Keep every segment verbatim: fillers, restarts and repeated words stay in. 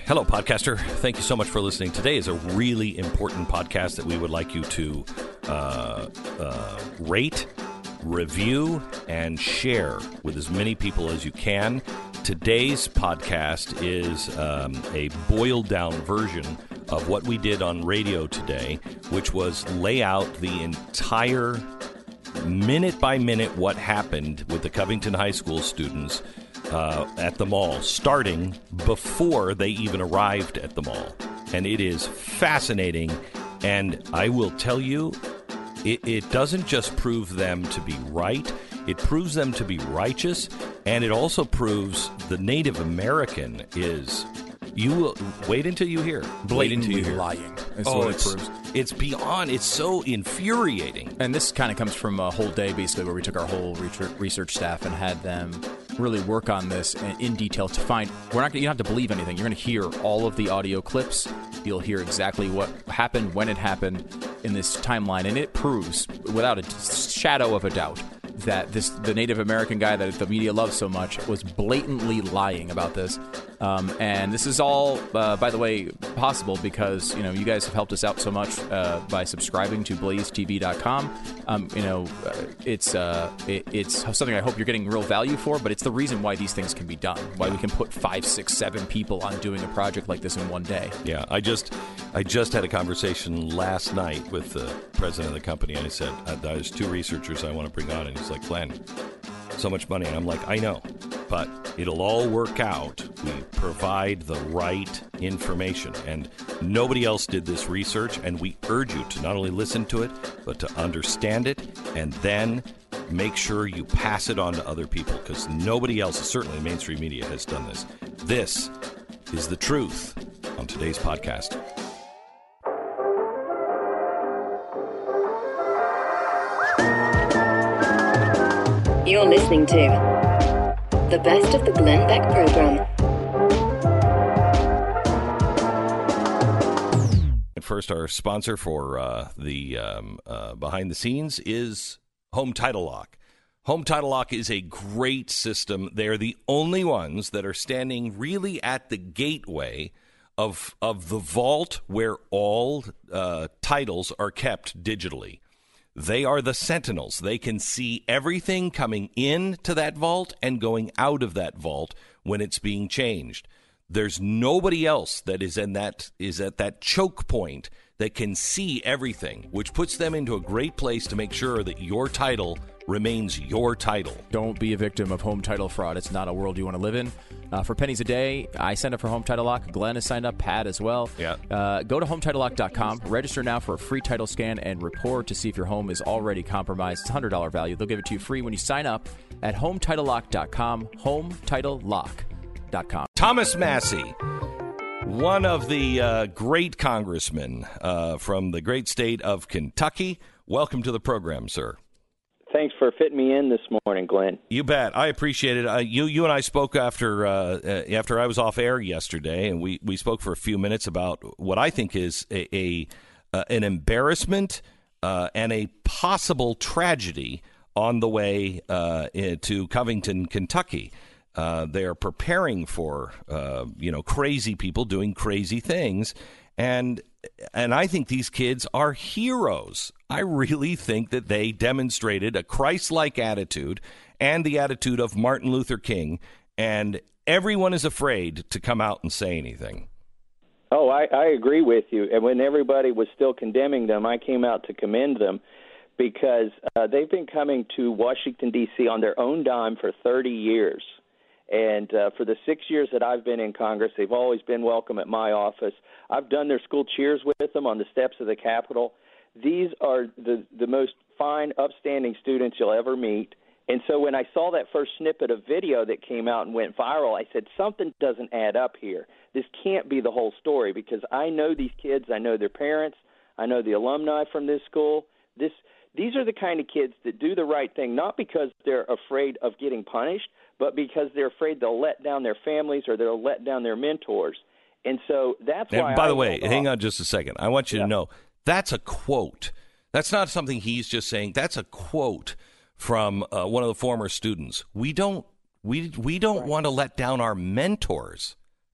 Hello, podcaster. Thank you so much for listening. Today is a really important podcast that we would like you to uh, uh, rate, review, and share with as many people as you can. Today's podcast is um, a boiled-down version of what we did on radio today, which was lay out the entire minute-by-minute what happened with the Covington High School students Uh, at the mall, starting before they even arrived at the mall. And it is fascinating. And I will tell you, it, it doesn't just prove them to be right. It proves them to be righteous. And it also proves the Native American is... You will wait until you hear. Wait until you hear. Lying. That's oh, what it it's, proves. It's beyond. It's so infuriating. And this kind of comes from a whole day, basically, where we took our whole research staff and had them really work on this in detail to find. We're not. You don't have to believe anything. You're going to hear all of the audio clips. You'll hear exactly what happened, when it happened in this timeline, and it proves, without a shadow of a doubt, that this the Native American guy that the media loves so much was blatantly lying about this. Um, and this is all, uh, by the way, possible because, you know, you guys have helped us out so much uh, by subscribing to blaze t v dot com. Um, you know, uh, it's uh, it, it's something I hope you're getting real value for, but it's the reason why these things can be done, why we can put five, six, seven people on doing a project like this in one day. Yeah, I just I just had a conversation last night with the president of the company, and I said, uh, there's two researchers I want to bring on, and he's like, Glenn, so much money. And I'm like, I know, but it'll all work out. We provide the right information, and nobody else did this research, and we urge you to not only listen to it, but to understand it, and then make sure you pass it on to other people, because nobody else, certainly mainstream media, has done this. This is the truth on today's podcast. You're listening to the best of the Glenn Beck program. And first, our sponsor for uh, the um, uh, behind the scenes is Home Title Lock. Home Title Lock is a great system. They're the only ones that are standing really at the gateway of of the vault where all uh, titles are kept digitally. They are the sentinels. They can see everything coming into that vault and going out of that vault when it's being changed. There's nobody else that is in that is at that choke point that can see everything, which puts them into a great place to make sure that your title remains your title. Don't be a victim of home title fraud. It's not a world you want to live in. Uh, for pennies a day, I signed up for Home Title Lock. Glenn has signed up. Pat as well. Yeah. Uh, go to home title lock dot com. Register now for a free title scan and report to see if your home is already compromised. It's one hundred dollars value. They'll give it to you free when you sign up at home title lock dot com. home title lock dot com. Thomas Massie, one of the uh, great congressmen uh, from the great state of Kentucky. Welcome to the program, sir. Thanks for fitting me in this morning, Glenn. You bet. I appreciate it. Uh, you you and I spoke after uh, uh, after I was off air yesterday, and we, we spoke for a few minutes about what I think is a, a uh, an embarrassment uh, and a possible tragedy on the way uh, to Covington, Kentucky. Uh, they are preparing for uh, you know crazy people doing crazy things, and and I think these kids are heroes. I really think that they demonstrated a Christ-like attitude and the attitude of Martin Luther King, and everyone is afraid to come out and say anything. Oh, I, I agree with you. And when everybody was still condemning them, I came out to commend them because uh, they've been coming to Washington, D C on their own dime for thirty years. And uh, for the six years that I've been in Congress, they've always been welcome at my office. I've done their school cheers with them on the steps of the Capitol. These are the, the most fine, upstanding students you'll ever meet. And so when I saw that first snippet of video that came out and went viral, I said, something doesn't add up here. This can't be the whole story because I know these kids. I know their parents. I know the alumni from this school. This, these are the kind of kids that do the right thing, not because they're afraid of getting punished, but because they're afraid they'll let down their families or they'll let down their mentors. And so that's why. And by I the way, hang off. on just a second. I want you yeah. to know that's a quote. That's not something he's just saying. That's a quote from uh, one of the former students. We don't we we don't right. want to let down our mentors.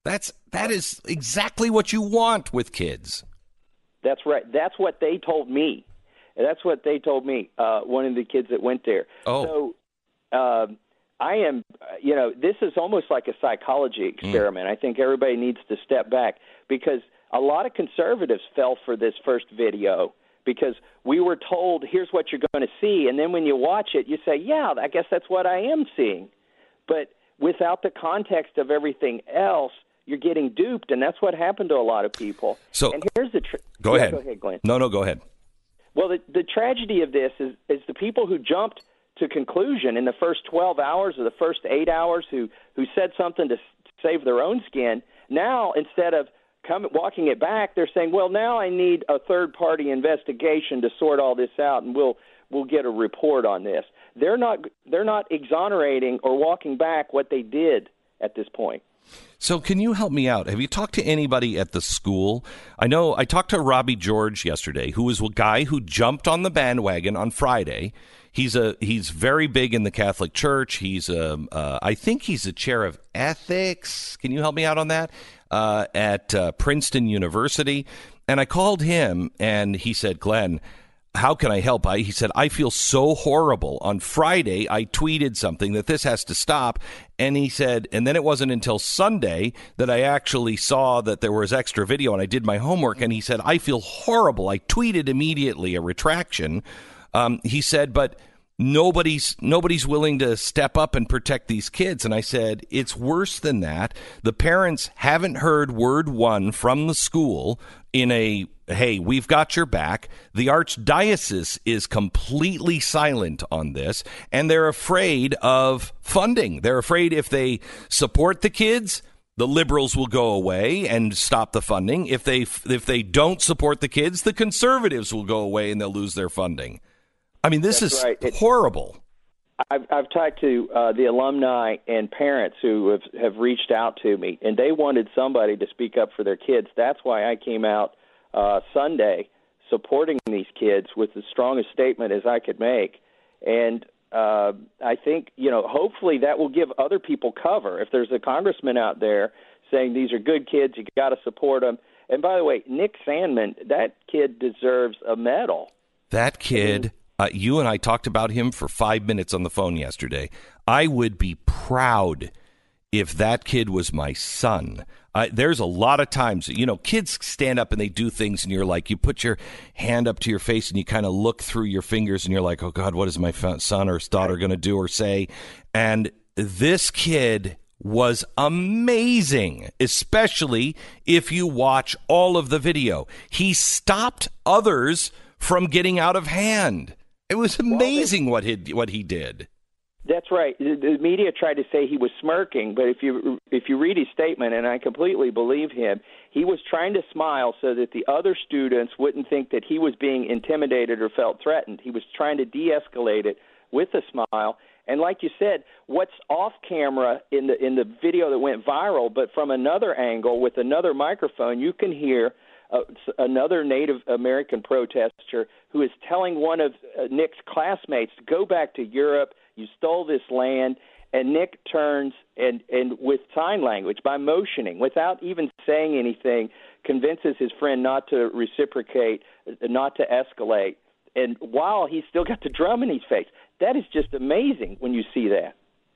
That's that is exactly what you want with kids. That's right. That's what they told me. That's what they told me, uh, one of the kids that went there. Oh. So uh, I am, you know, this is almost like a psychology experiment. Mm. I think everybody needs to step back because a lot of conservatives fell for this first video because we were told, here's what you're going to see. And then when you watch it, you say, yeah, I guess that's what I am seeing. But without the context of everything else, you're getting duped, and that's what happened to a lot of people. So and here's the tra- go yeah, ahead. Go ahead, Glenn. No, no, go ahead. Well, the, the tragedy of this is, is the people who jumped to conclusion in the first twelve hours or the first eight hours who, who said something to save their own skin, now instead of come, walking it back, they're saying, well, now I need a third-party investigation to sort all this out, and we'll we'll get a report on this. They're not they're not exonerating or walking back what they did at this point. So can you help me out? Have you talked to anybody at the school? I know I talked to Robbie George yesterday, who was a guy who jumped on the bandwagon on Friday. He's a he's very big in the Catholic Church. He's a uh, I think he's a chair of ethics. Can you help me out on that? Uh, at uh, Princeton University. And I called him and he said, Glenn, how can I help? I, he said, I feel so horrible. On Friday, I tweeted something that this has to stop. And he said, and then it wasn't until Sunday that I actually saw that there was extra video and I did my homework. And he said, I feel horrible. I tweeted immediately a retraction. Um, he said, but nobody's nobody's willing to step up and protect these kids. And I said, it's worse than that. The parents haven't heard word one from the school in a, hey, we've got your back. The archdiocese is completely silent on this, and they're afraid of funding. They're afraid if they support the kids, the liberals will go away and stop the funding. If they if they don't support the kids, the conservatives will go away and they'll lose their funding. I mean, this That's is right. It, horrible. I've, I've talked to uh, the alumni and parents who have, have reached out to me, and they wanted somebody to speak up for their kids. That's why I came out uh, Sunday supporting these kids with the strongest statement as I could make. And uh, I think, you know, hopefully that will give other people cover. If there's a congressman out there saying these are good kids, you got to support them. And by the way, Nick Sandmann, that kid deserves a medal. That kid... I mean, Uh, you and I talked about him for five minutes on the phone yesterday. I would be proud if that kid was my son. Uh, there's a lot of times, you know, kids stand up and they do things and you're like, you put your hand up to your face and you kind of look through your fingers and you're like, oh, God, what is my son or daughter going to do or say? And this kid was amazing, especially if you watch all of the video. He stopped others from getting out of hand. It was amazing well, they, what he what he did. That's right. The, the media tried to say he was smirking, but if you if you read his statement, and I completely believe him, he was trying to smile so that the other students wouldn't think that he was being intimidated or felt threatened. He was trying to de-escalate it with a smile. And like you said, what's off camera in the in the video that went viral, but from another angle with another microphone, you can hear Uh, another Native American protester who is telling one of uh, Nick's classmates to go back to Europe. You stole this land. And Nick turns and, and with sign language, by motioning, without even saying anything, convinces his friend not to reciprocate, not to escalate. And while he's still got the drum in his face, that is just amazing when you see that.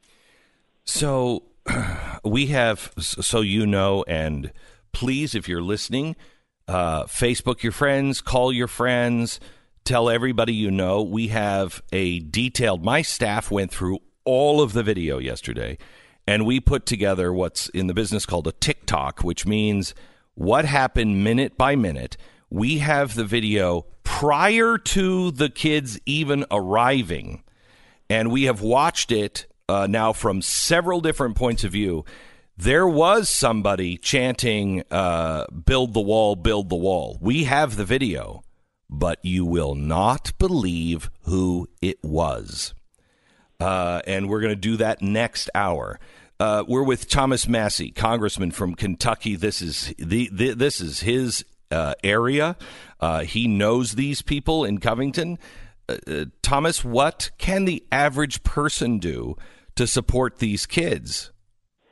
So we have, so you know, and please, if you're listening, Uh, Facebook your friends, call your friends, tell everybody you know. We have a detailed, my staff went through all of the video yesterday, and we put together what's in the business called a TikTok, which means what happened minute by minute. We have the video prior to the kids even arriving, and we have watched it uh, now from several different points of view. There was somebody chanting, uh, build the wall, build the wall. We have the video, but you will not believe who it was. Uh, and we're going to do that next hour. Uh, we're with Thomas Massie, congressman from Kentucky. This is the, the this is his uh, area. Uh, he knows these people in Covington. Uh, uh, Thomas, what can the average person do to support these kids?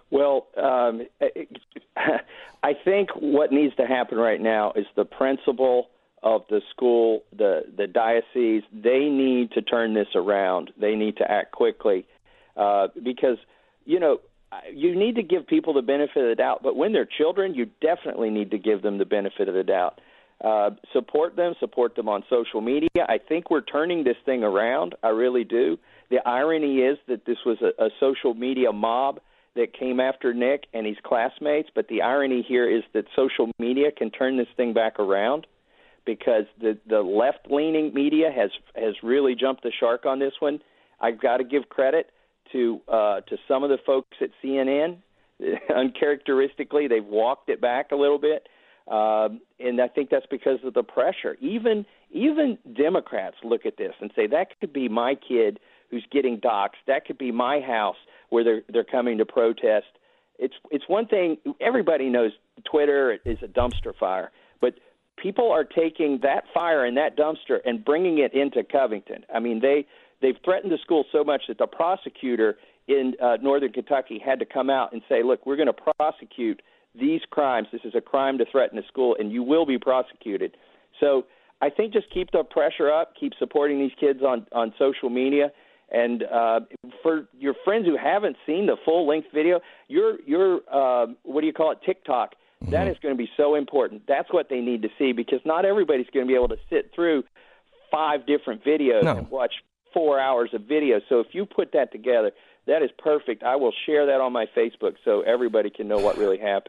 Well, um, I think what needs to happen right now is the principal of the school, the, the diocese, they need to turn this around. They need to act quickly uh, because, you know, you need to give people the benefit of the doubt, but when they're children, you definitely need to give them the benefit of the doubt. Uh, support them, support them on social media. I think we're turning this thing around. I really do. The irony is that this was a, a social media mob that came after Nick and his classmates, but the irony here is that social media can turn this thing back around because the, the left-leaning media has has really jumped the shark on this one. I've got to give credit to uh, to some of the folks at C N N. Uncharacteristically, they've walked it back a little bit, um, and I think that's because of the pressure. Even even Democrats look at this and say, that could be my kid who's getting doxxed. That could be my house where they're they're coming to protest. It's it's one thing, everybody knows Twitter is a dumpster fire, but people are taking that fire in that dumpster and bringing it into Covington. I mean, they, they've threatened the school so much that the prosecutor in uh, northern Kentucky had to come out and say, look, we're going to prosecute these crimes. This is a crime to threaten a school, and you will be prosecuted. So I think just keep the pressure up, keep supporting these kids on, on social media. And uh, for your friends who haven't seen the full-length video, your, your uh, what do you call it, TikTok, mm-hmm. that is going to be so important. That's what they need to see because not everybody's going to be able to sit through five different videos no. and watch four hours of video. So if you put that together, that is perfect. I will share that on my Facebook so everybody can know what really happened.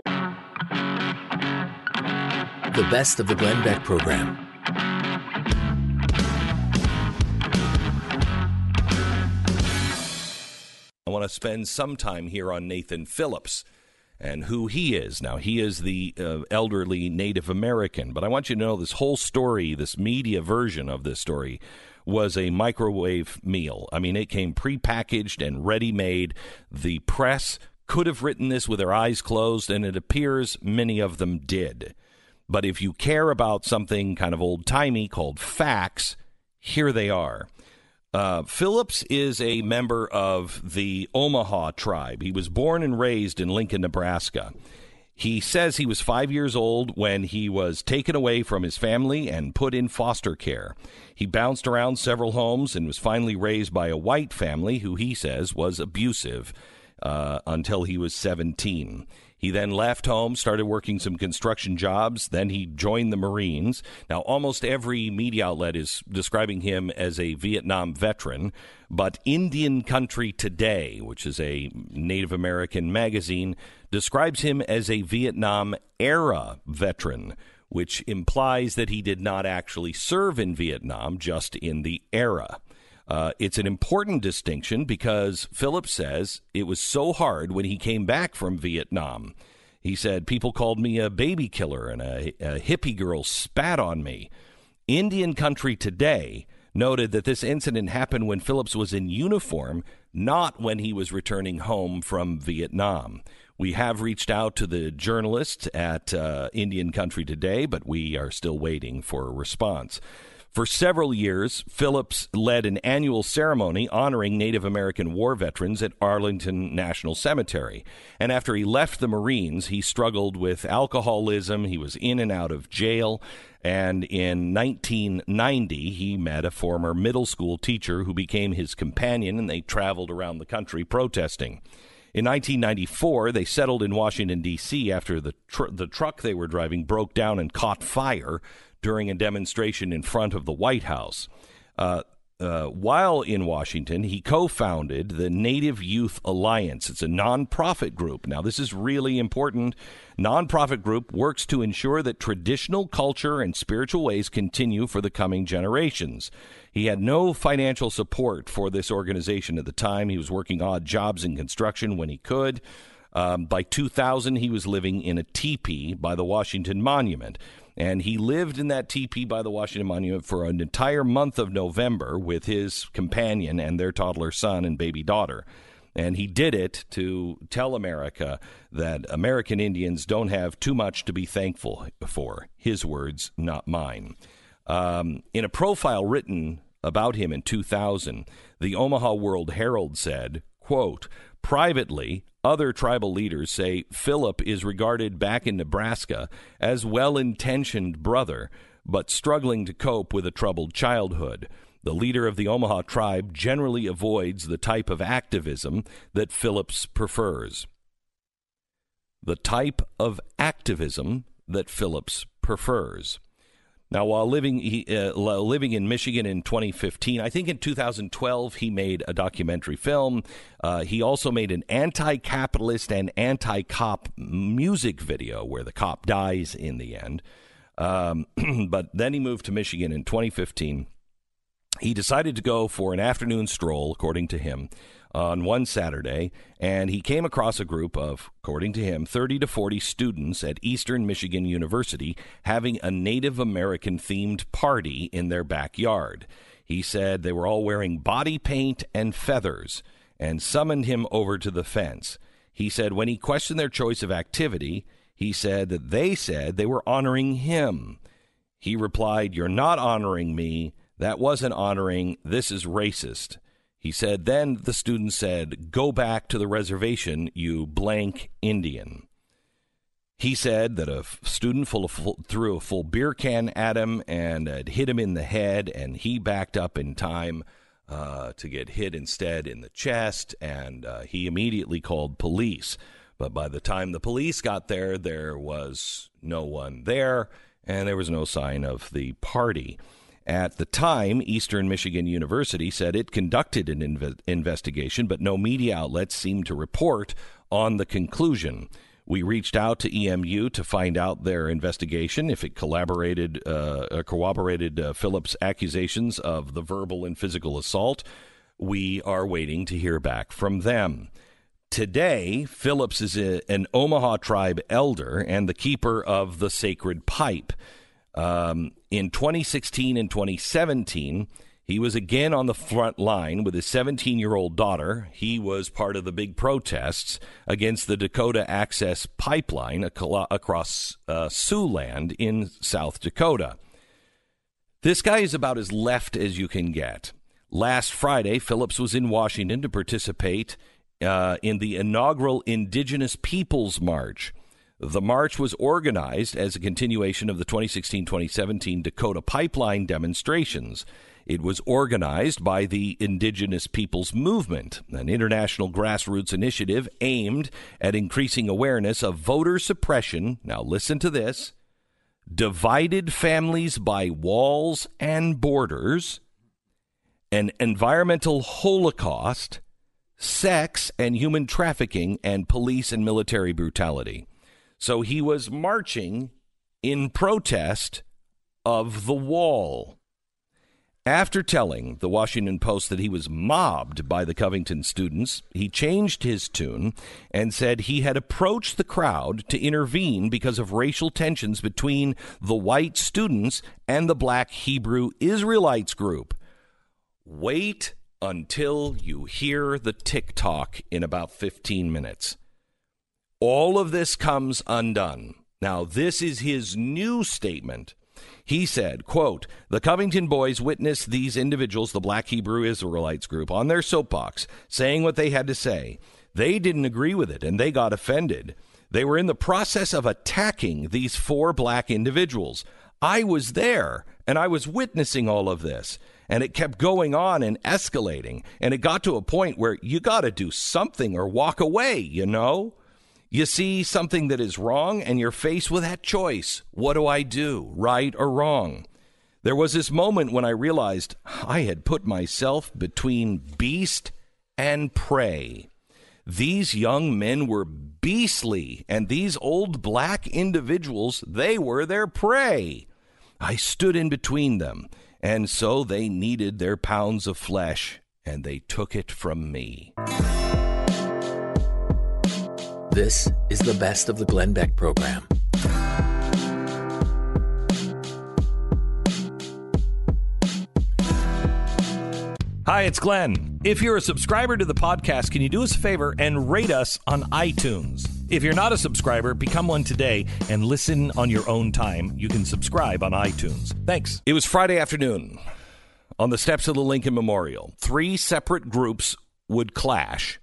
The best of the Glenn Beck program. I want to spend some time here on Nathan Phillips and who he is. Now, he is the uh, elderly Native American, but I want you to know this whole story, this media version of this story, was a microwave meal. I mean, it came prepackaged and ready-made. The press could have written this with their eyes closed, and it appears many of them did. But if you care about something kind of old-timey called facts, here they are. Uh, Phillips is a member of the Omaha tribe. He was born and raised in Lincoln, Nebraska. He says he was five years old when he was taken away from his family and put in foster care. He bounced around several homes and was finally raised by a white family who he says was abusive uh, until he was seventeen. He then left home, started working some construction jobs. Then he joined the Marines. Now, almost every media outlet is describing him as a Vietnam veteran, but Indian Country Today, which is a Native American magazine, describes him as a Vietnam-era veteran, which implies that he did not actually serve in Vietnam, just in the era. Uh, it's an important distinction because Phillips says it was so hard when he came back from Vietnam. He said, people called me a baby killer and a, a hippie girl spat on me. Indian Country Today noted that this incident happened when Phillips was in uniform, not when he was returning home from Vietnam. We have reached out to the journalist at uh, Indian Country Today, but we are still waiting for a response. For several years, Phillips led an annual ceremony honoring Native American war veterans at Arlington National Cemetery. And after he left the Marines, he struggled with alcoholism. He was in and out of jail. And in nineteen ninety, he met a former middle school teacher who became his companion, and they traveled around the country protesting. In nineteen ninety-four, they settled in Washington, D C after the tr- the truck they were driving broke down and caught fire during a demonstration in front of the White House. Uh, uh, while in Washington, he co-founded the Native Youth Alliance. It's a nonprofit group. Now, this is really important. Nonprofit group works to ensure that traditional culture and spiritual ways continue for the coming generations. He had no financial support for this organization at the time. He was working odd jobs in construction when he could. Um, by two thousand, he was living in a teepee by the Washington Monument. And he lived in that teepee by the Washington Monument for an entire month of November with his companion and their toddler son and baby daughter. And he did it to tell America that American Indians don't have too much to be thankful for. His words, not mine. Um, in a profile written about him in two thousand, the Omaha World Herald said, quote, privately, other tribal leaders say Philip is regarded back in Nebraska as well-intentioned brother, but struggling to cope with a troubled childhood. The leader of the Omaha tribe generally avoids the type of activism that Phillips prefers. The type of activism that Phillips prefers. Now, while living he, uh, living in Michigan in twenty fifteen, I think in two thousand twelve he made a documentary film. Uh, he also made an anti-capitalist and anti-cop music video where the cop dies in the end. Um, but then he moved to Michigan in twenty fifteen. He decided to go for an afternoon stroll, according to him, on one Saturday, and he came across a group of, according to him, thirty to forty students at Eastern Michigan University having a Native American-themed party in their backyard. He said they were all wearing body paint and feathers and summoned him over to the fence. He said when he questioned their choice of activity, he said that they said they were honoring him. He replied, "You're not honoring me. That wasn't honoring. This is racist." He said, then the student said, "Go back to the reservation, you blank Indian." He said that a student full of full, threw a full beer can at him and uh, hit him in the head, and he backed up in time uh, to get hit instead in the chest, and uh, he immediately called police. But by the time the police got there, there was no one there, and there was no sign of the party. At the time, Eastern Michigan University said it conducted an inv- investigation, but no media outlets seemed to report on the conclusion. We reached out to E M U to find out their investigation, if it collaborated, uh, corroborated uh, Phillips' accusations of the verbal and physical assault. We are waiting to hear back from them. Today, Phillips is a, an Omaha tribe elder and the keeper of the sacred pipe. Um, in twenty sixteen and twenty seventeen, he was again on the front line with his seventeen-year-old daughter. He was part of the big protests against the Dakota Access Pipeline across uh, Siouxland in South Dakota. This guy is about as left as you can get. Last Friday, Phillips was in Washington to participate uh, in the inaugural Indigenous Peoples March. The march was organized as a continuation of the twenty sixteen twenty seventeen Dakota Pipeline demonstrations. It was organized by the Indigenous Peoples Movement, an international grassroots initiative aimed at increasing awareness of voter suppression. Now listen to this: divided families by walls and borders, an environmental holocaust, sex and human trafficking, and police and military brutality. So he was marching in protest of the wall. After telling the Washington Post that he was mobbed by the Covington students, he changed his tune and said he had approached the crowd to intervene because of racial tensions between the white students and the black Hebrew Israelites group. Wait until you hear the TikTok in about fifteen minutes. All of this comes undone. Now, this is his new statement. He said, quote, "The Covington boys witnessed these individuals, the Black Hebrew Israelites group, on their soapbox, saying what they had to say. They didn't agree with it, and they got offended. They were in the process of attacking these four black individuals. I was there, and I was witnessing all of this. And it kept going on and escalating. And it got to a point where you got to do something or walk away, you know? You see something that is wrong, and you're faced with that choice. What do I do, right or wrong? There was this moment when I realized I had put myself between beast and prey. These young men were beastly, and these old black individuals, they were their prey. I stood in between them, and so they needed their pounds of flesh, and they took it from me." This is the best of the Glenn Beck program. Hi, it's Glenn. If you're a subscriber to the podcast, can you do us a favor and rate us on iTunes? If you're not a subscriber, become one today and listen on your own time. You can subscribe on iTunes. Thanks. It was Friday afternoon on the steps of the Lincoln Memorial. Three separate groups would clash.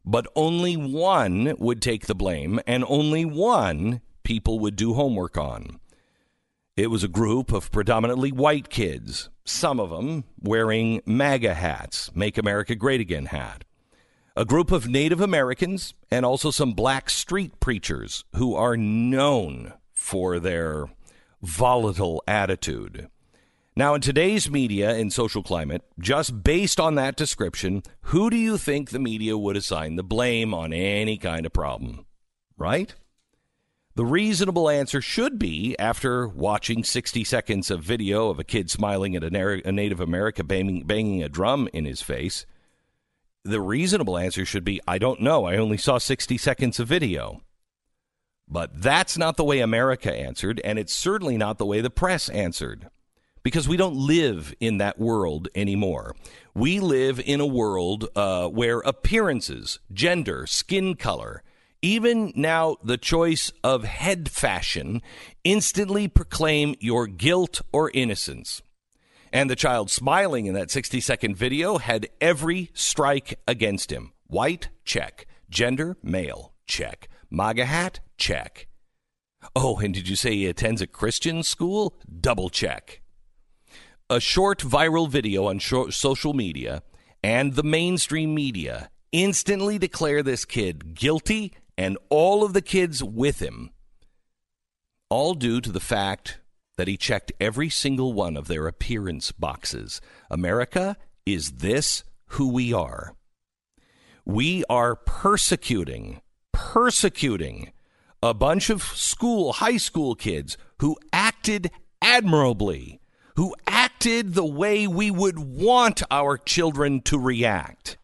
but only one would take the blame, and only one people would do homework on. It was a group of predominantly white kids, some of them wearing MAGA hats, Make America Great Again hat. A group of Native Americans and also some black street preachers who are known for their volatile attitude. Now, in today's media and social climate, just based on that description, who do you think the media would assign the blame on any kind of problem? Right? The reasonable answer should be, after watching sixty seconds of video of a kid smiling at a, na- a Native American banging, banging a drum in his face, the reasonable answer should be, I don't know, I only saw sixty seconds of video. But that's not the way America answered, and it's certainly not the way the press answered, because we don't live in that world anymore. We live in a world uh, where appearances, gender, skin color, even now the choice of head fashion, instantly proclaim your guilt or innocence. And the child smiling in that sixty-second video had every strike against him. White, check. Gender, male, check. MAGA hat, check. Oh, and did you say he attends a Christian school? Double check. A short viral video on short social media and the mainstream media instantly declare this kid guilty and all of the kids with him, all due to the fact that he checked every single one of their appearance boxes. America, is this who we are? We are persecuting, persecuting a bunch of school, high school kids who acted admirably, who acted the way we would want our children to react.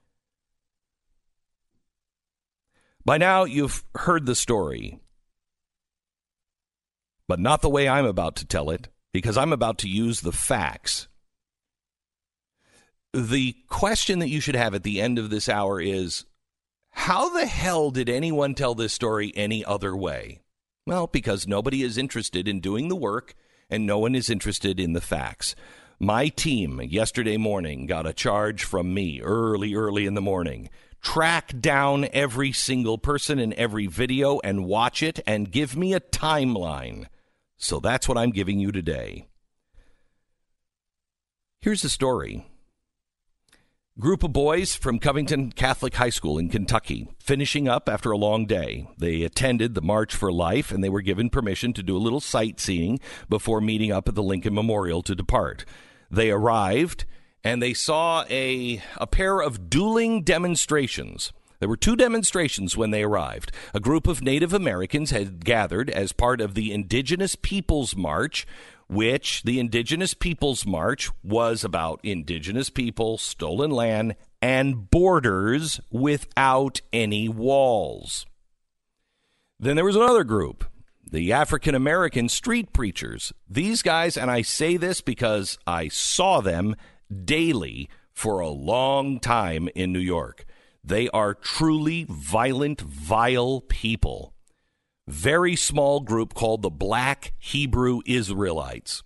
By now, you've heard the story, but not the way I'm about to tell it, because I'm about to use the facts. The question that you should have at the end of this hour is, how the hell did anyone tell this story any other way? Well, because nobody is interested in doing the work, and no one is interested in the facts. My team yesterday morning got a charge from me early, early in the morning. Track down every single person in every video and watch it and give me a timeline. So that's what I'm giving you today. Here's the story. Group of boys from Covington Catholic High School in Kentucky, finishing up after a long day. They attended the March for Life, and they were given permission to do a little sightseeing before meeting up at the Lincoln Memorial to depart. They arrived, and they saw a, a pair of dueling demonstrations. There were two demonstrations when they arrived. A group of Native Americans had gathered as part of the Indigenous Peoples March, which the Indigenous Peoples March was about indigenous people, stolen land, and borders without any walls. Then there was another group, the African American street preachers. These guys, and I say this because I saw them daily for a long time in New York. They are truly violent, vile people. Very small group called the Black Hebrew Israelites.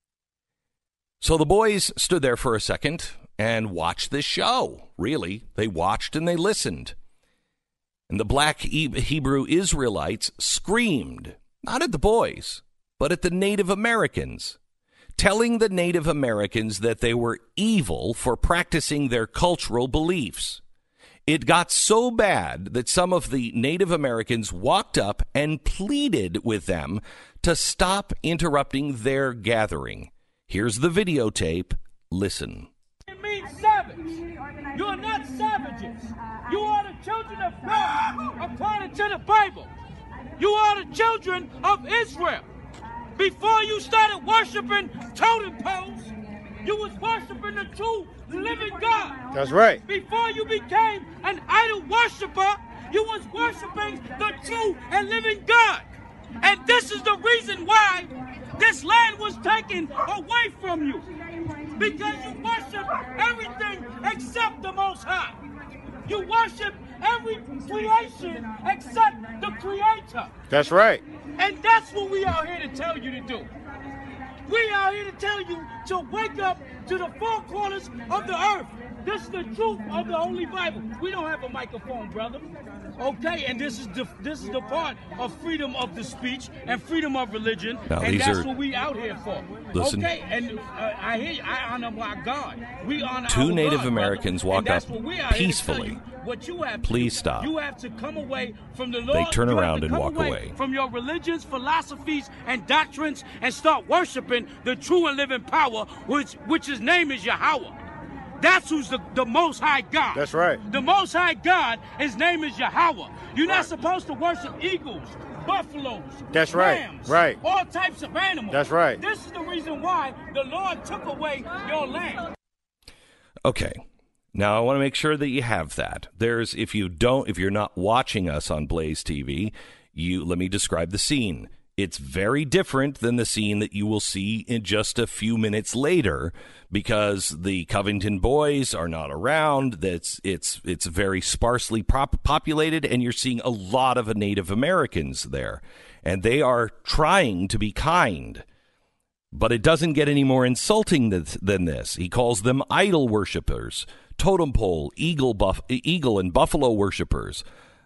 So the boys stood there for a second and watched this show. Really, they watched and they listened. And the Black Hebrew Israelites screamed, not at the boys, but at the Native Americans, telling the Native Americans that they were evil for practicing their cultural beliefs. It got so bad that some of the Native Americans walked up and pleaded with them to stop interrupting their gathering. Here's the videotape. Listen. It means savage. You are not savages. You are the children of God, according to the Bible. You are the children of Israel. Before you started worshiping totem poles, you was worshiping the true living God. That's right. Before you became an idol worshiper, you was worshiping the true and living God. And this is the reason why this land was taken away from you. Because you worship everything except the Most High. You worship every creation except the Creator. That's right. And that's what we are here to tell you to do. We are here to tell you to wake up to the four corners of the earth. This is the truth of the Holy Bible. We don't have a microphone, brother. Okay, and this is the this is the part of freedom of the speech and freedom of religion, now, and that's are, what we out here for. Listen, okay, and uh, I hear you. I honor my God. We honor two our Native God, Americans brother. walk up peacefully. What you have to Please do. stop. You have to come away from the Lord. They turn you around have to and come walk away, away from your religions, philosophies, and doctrines, and start worshiping the true and living power, which which his name is Yahweh. That's who's the, the Most High God. That's right. The Most High God, his name is Yahweh. You're not supposed to worship eagles, buffaloes, That's right. rams, Right. all types of animals. That's right. This is the reason why the Lord took away your land. Okay. Now I want to make sure that you have that. There's if you don't if you're not watching us on Blaze T V, you let me describe the scene. It's very different than the scene that you will see in just a few minutes later because the Covington boys are not around. That's it's it's very sparsely prop- populated, and you're seeing a lot of Native Americans there, and they are trying to be kind. But it doesn't get any more insulting than, than this. He calls them idol worshippers, totem pole, eagle, buff, eagle and buffalo worshippers,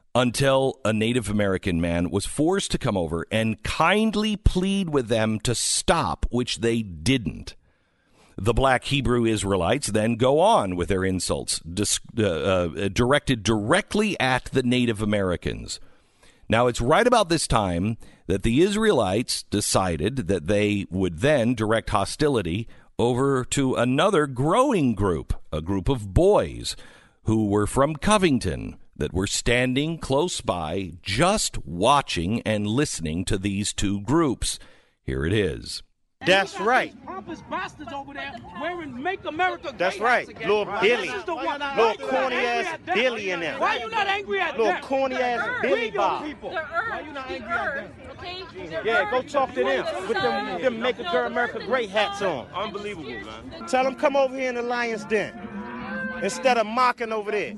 until a Native American man was forced to come over and kindly plead with them to stop, which they didn't. The black Hebrew Israelites then go on with their insults, dis- uh, uh, directed directly at the Native Americans. Now, it's right about this time that the Israelites decided that they would then direct hostility over to another growing group, a group of boys who were from Covington that were standing close by just watching and listening to these two groups. Here it is. That's right. Pompous bastards over there wearing "Make America Great." That's right. Little Billy. This is the one. Little corny ass Billy in there. Why you not angry at them? Little corny ass Billy Bob. Why you not angry at them? Yeah, go talk to them with them, them Make America Great hats on. Unbelievable, man. Tell them come over here in the Lion's Den instead of mocking over there.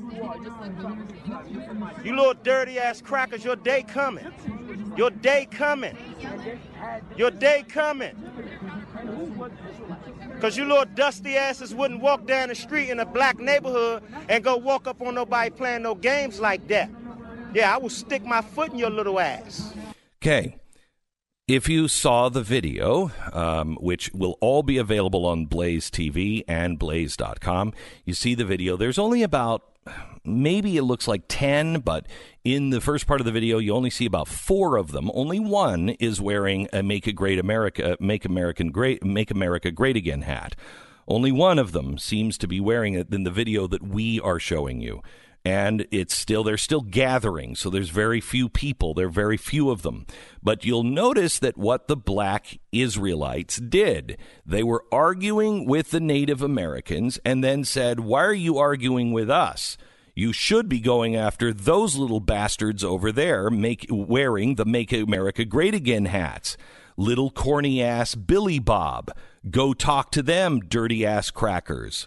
You little dirty ass crackers, your day coming. Your day coming. Your day coming. Because you little dusty asses wouldn't walk down the street in a black neighborhood and go walk up on nobody playing no games like that. Yeah, I will stick my foot in your little ass. Okay. If you saw the video, um, which will all be available on Blaze T V and blaze dot com, you see the video. There's only about, maybe it looks like ten, but in the first part of the video, you only see about four of them. Only one is wearing a Make a Great America, Make American Great, Make America Great Again hat. Only one of them seems to be wearing it in the video that we are showing you. And it's still, they're still gathering, so there's very few people. There are very few of them. But you'll notice that what the black Israelites did, they were arguing with the Native Americans and then said, why are you arguing with us? You should be going after those little bastards over there make, wearing the Make America Great Again hats. Little corny-ass Billy Bob. Go talk to them, dirty-ass crackers.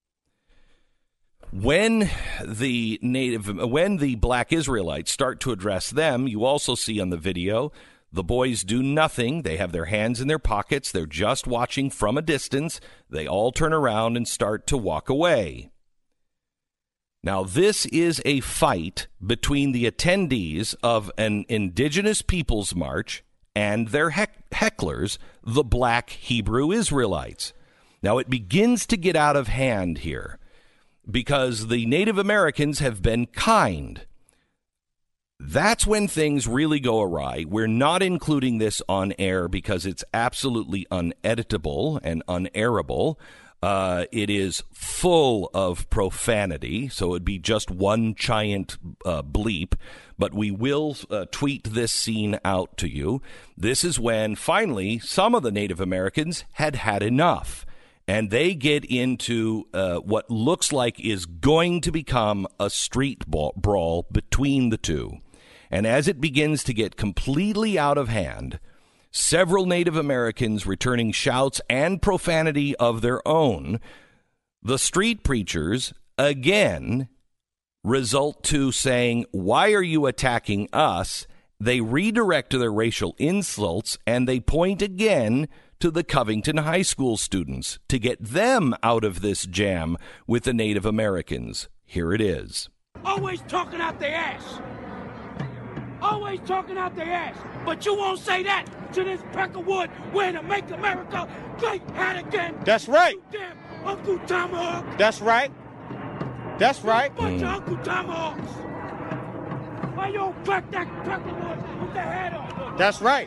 When the native, when the black Israelites start to address them, you also see on the video, the boys do nothing. They have their hands in their pockets. They're just watching from a distance. They all turn around and start to walk away. Now, this is a fight between the attendees of an Indigenous Peoples March and their heck- hecklers, the black Hebrew Israelites. Now, it begins to get out of hand here, because the Native Americans have been kind. That's when things really go awry. We're not including this on air because it's absolutely uneditable and unairable. Uh, it is full of profanity, so it'd be just one giant uh, bleep. But we will uh, tweet this scene out to you. This is when, finally, some of the Native Americans had had enough. And they get into uh, what looks like is going to become a street brawl between the two. And as it begins to get completely out of hand, several Native Americans returning shouts and profanity of their own, the street preachers again result to saying, why are you attacking us? They redirect to their racial insults, and they point again to the Covington High School students to get them out of this jam with the Native Americans. Here it is. Always talking out their ass. Always talking out their ass. But you won't say that to this Peckerwood wearing a Make America Great hat again. That's right. You damn Uncle Tomahawk. That's right. That's right. Bunch mm. of Uncle Tomahawks. Why you don't crack that Peckerwood with the head on? That's right.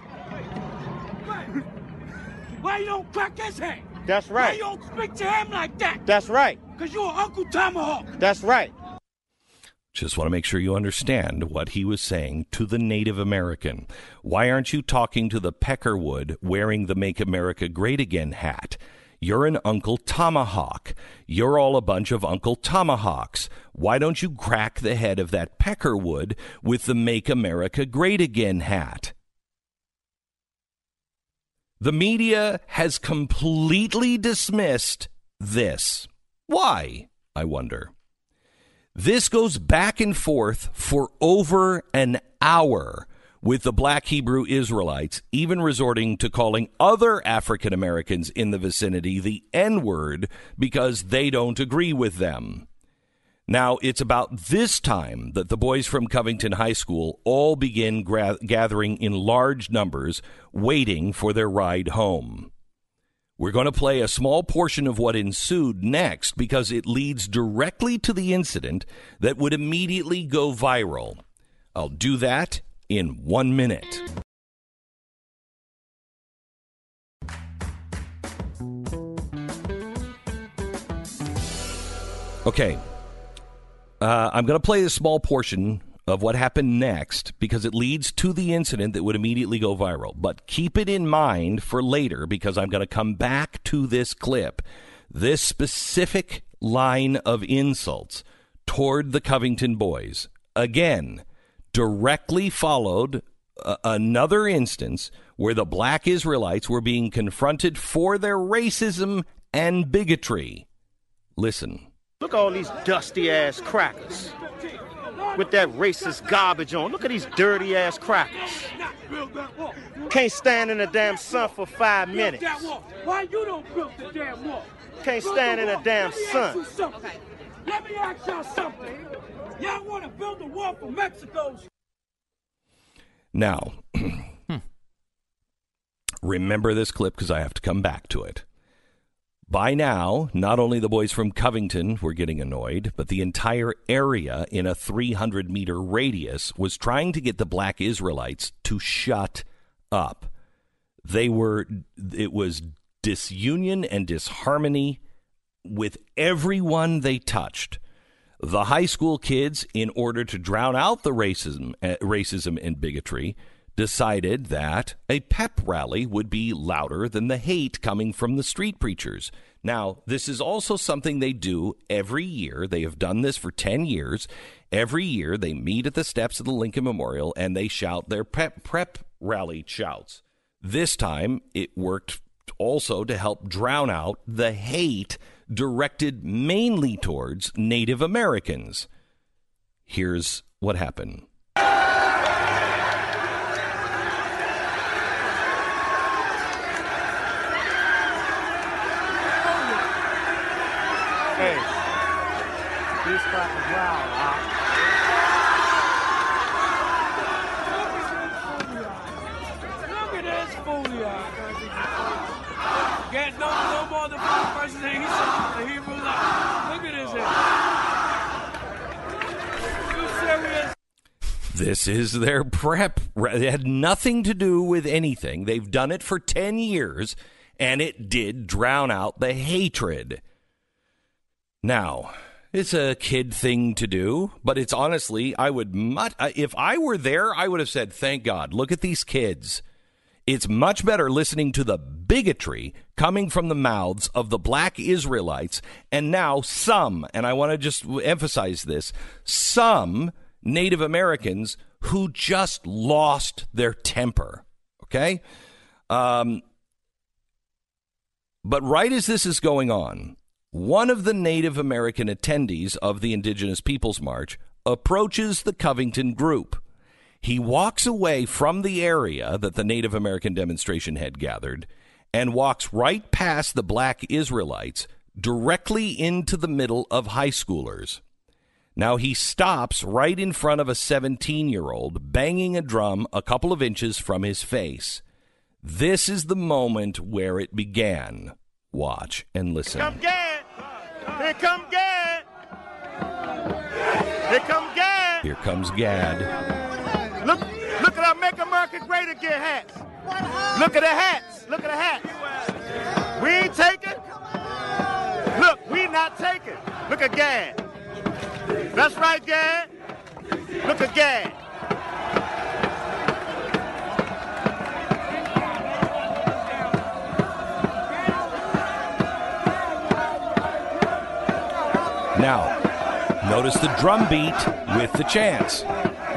Why you don't crack his head? That's right. Why you don't speak to him like that? That's right. Because you're Uncle Tomahawk. That's right. Just want to make sure you understand what he was saying to the Native American. Why aren't you talking to the Peckerwood wearing the Make America Great Again hat? You're an Uncle Tomahawk. You're all a bunch of Uncle Tomahawks. Why don't you crack the head of that Peckerwood with the Make America Great Again hat? The media has completely dismissed this. Why, I wonder? This goes back and forth for over an hour with the Black Hebrew Israelites, even resorting to calling other African Americans in the vicinity the N-word because they don't agree with them. Now, it's about this time that the boys from Covington High School all begin gra- gathering in large numbers, waiting for their ride home. We're going to play a small portion of what ensued next because it leads directly to the incident that would immediately go viral. I'll do that in one minute. Okay. Uh, I'm going to play a small portion of what happened next because it leads to the incident that would immediately go viral. But keep it in mind for later because I'm going to come back to this clip, this specific line of insults toward the Covington boys. Again, directly followed uh, another instance where the Black Israelites were being confronted for their racism and bigotry. Listen. Look at all these dusty-ass crackers with that racist garbage on. Look at these dirty-ass crackers. Can't stand in the damn sun for five minutes. Why you don't build the damn wall? Can't stand in the damn sun. Let me ask y'all something. Y'all want to build a wall for Mexico? Now, remember this clip because I have to come back to it. By now, not only the boys from Covington were getting annoyed, but the entire area in a three hundred meter radius was trying to get the Black Israelites to shut up. They were, it was disunion and disharmony with everyone they touched. The high school kids, in order to drown out the racism, uh, racism and bigotry, decided that a pep rally would be louder than the hate coming from the street preachers. Now, this is also something they do every year. They have done this for ten years. Every year, they meet at the steps of the Lincoln Memorial and they shout their pep prep rally shouts. This time, it worked also to help drown out the hate directed mainly towards Native Americans. Here's what happened. Hey, these crackers wild, huh? Look at this foolie. Get no, no more the first thing he said, the Hebrew life. Look at his head. You serious? This is their prep. It had nothing to do with anything. They've done it for ten years, and it did drown out the hatred. Now, it's a kid thing to do, but it's honestly, I would much, if I were there, I would have said, thank God, look at these kids. It's much better listening to the bigotry coming from the mouths of the Black Israelites, and now some, and I want to just emphasize this, some Native Americans who just lost their temper, okay? Um, but right as this is going on, one of the Native American attendees of the Indigenous Peoples March approaches the Covington group. He walks away from the area that the Native American demonstration had gathered, and walks right past the black Israelites directly into the middle of high schoolers. Now he stops right in front of a seventeen-year-old banging a drum a couple of inches from his face. This is the moment where it began. Watch and listen. Here come Gad. Here come Gad. Here come Gad. Here comes Gad. Look, look at our Make America Great Again hats. Look at the hats. Look at the hats. We ain't taking. Look, we not taking. Look at Gad. That's right, Gad. Look at Gad. Now, notice the drum beat with the chants.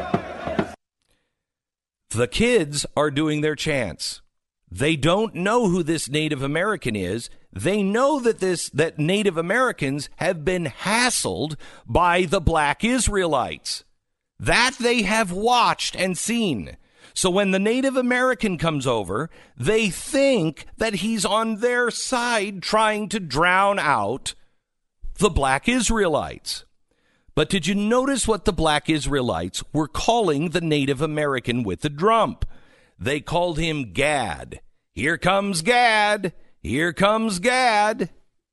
The kids are doing their chants. They don't know who this Native American is. They know that this that Native Americans have been hassled by the black Israelites. That they have watched and seen. So when the Native American comes over, they think that he's on their side trying to drown out the black Israelites. But did you notice what the black Israelites were calling the Native American with the drum? They called him Gad. Here comes Gad. Here comes Gad.